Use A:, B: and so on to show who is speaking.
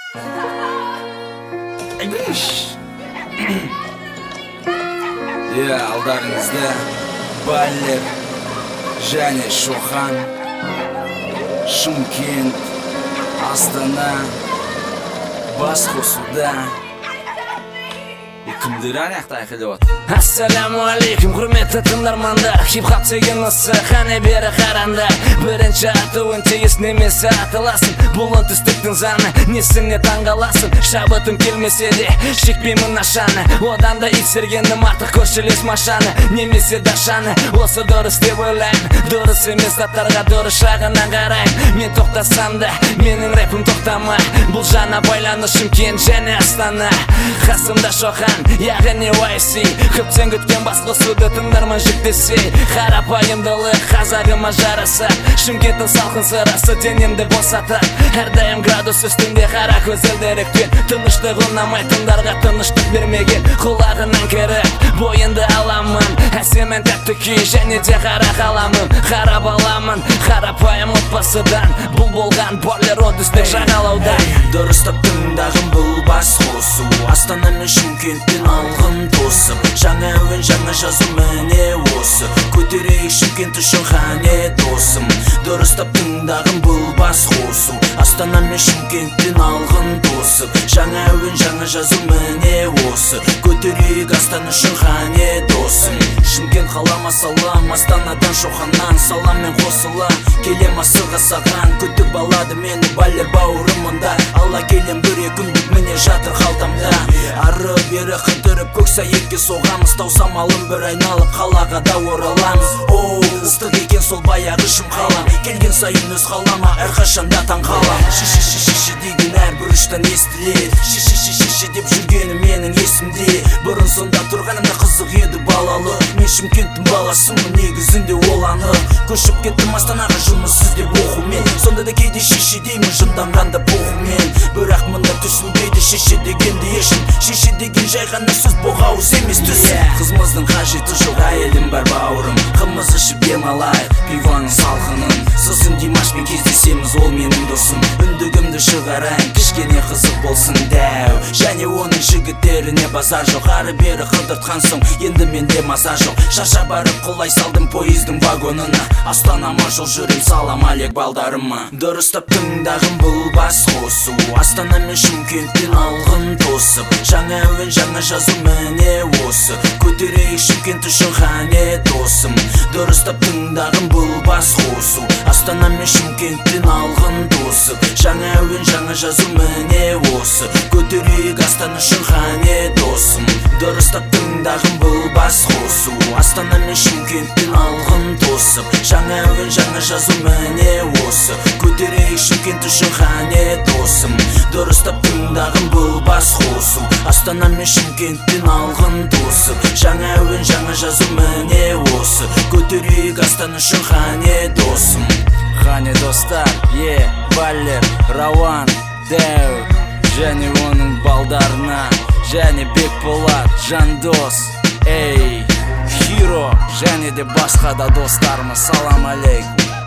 A: Алдарыңызда Баллер және Шохан, Шымкент, Астана бас қосуда. Кімдер аяқта айқайлап отыр?
B: Ассаламу алейкум, құрметті тыңдармандар. Хип-хоп деген осы қане бері қарандар. Бірінші атуын тегіс немесе атыласын. Бұл үнтістіктің заңы, несіне таңғаласын. Шабытым келмесе де шекпеймін ашаны. Одан да итсергенім артық көршілес машаны. Немесе дашаны, осы дұрыс деп ойлаймын. Дұрыс емес заттарға дұрыс жағынан қараймын. Мен тоқтасам да, менің рэпім тоқтамай. Бұл жаңа байланыс Шымкент және Астана. Қасымда Шохан, яғни YC. Көптен күткен бас қосуды тыңдарман жүктесе. Қарапайымдылық қазағыма жараса. Шымкенттің салқын сырасы денемді босатар. Әрдайым градус үстінде қара көзілдірікпен. Тыныштық ұнамай тыңдарға тыныштық бермеген. Құлағынан кіріп бойынды аламын. Әсемен тәтті күй және де қара қаламын. Қарап аламын қарапайым отбасыдан. Бұл болған Баллер оңтүстік жағалауда.
A: Дұрыстап тыңдағым бұл бас қосу. Астана мен Шымкенттен алғын тосып. Жаңа әуен жаңа жазу міне осы. Көтерейік Шымкент үшін қане досым. Дұрыстап тыңдағым бұл бас қосу. Астана мен Шымкенттен алғын тосып. Жаңа әуен жаңа жазу міне осы. Көтерейік Астана үшін қане досым. Шымкент қалама салам, Астанадан Шоханнан салам мен қосыла. Келем асыға саған, күтіп алады мені Баллер бауырымында. Алла келем бір күндік міне жатыр қалтамда. Ары бері қыдырып көк сәйекке соғамыз. Таусамалым бір айналып қалаға да ораламыз. Оу, ыстық екен сол баяғы шым қалам. Келген сайын өз қалама әрқашанда таң қалам. Ши деген әрбір ұштан естіледі. Ши деп жүргені менің есімде. Бұрын сонда тұрғанымда қызық еді балалы. Мен Шымкенттің баласымын негізінде ол анық. Көшіп кеттім Астанаға жұмыс іздеп оқумен. Сонда да кейде ши деймін жынданғанда боғумен. Бірақ мұнда түсінбейді ши дегенде ешім. Ши деген жай ғана сөз боғауыз емес түсін. Қызымыздың қажеті жоқ, әйелім бар бауырым. Қымыз ішіп демалайық пивоның салқынын. Сосын Димашпен кездесеміз, ол менің досым. Үндігімді шығарайын, кішкене қызық болсын дәу. Және оның жігіттеріне базар жоқ. Ары бері қыдыртқан соң енді менде маза жоқ. Шаша барып құлай салдым пойыздың вагонына. Астанама жол жүрем, салам алек балдарыма. Дұрыстап тыңдағым бұл бас қосу. Астана мен Шымкенттен алғын тосып. Жаңа әуен жаңа жазу міне осы. Көтерейік Шымкент үшін қане досым. Дұрыстап тыңдағым бұл бас қосу. Астана мен Шымкенттен алғын тосып. Жаңа әуен жаңа жазу міне осы. Көтерейік Астана үшін қане досым. Дұрыстап тыңдағым бұл бас қосу. Астана мен Шымкенттен алғын тосып. Жаңа әуен жаңа жазу міне осы. Көтерейік Шымкент үшін қане досым. Дұрыстап тыңдағым бұл бас қосу. Астана мен Шымкенттен алғын тосып. Жаңа әуен жаңа жазу міне осы. Көтерейік Астана үшін қане досым.
B: Қане достар, Баллер, Рауан, Дәу және оның балдарына. Және Бекболат, Жандос, Хиро және де басқа да достарыма салам алейкум.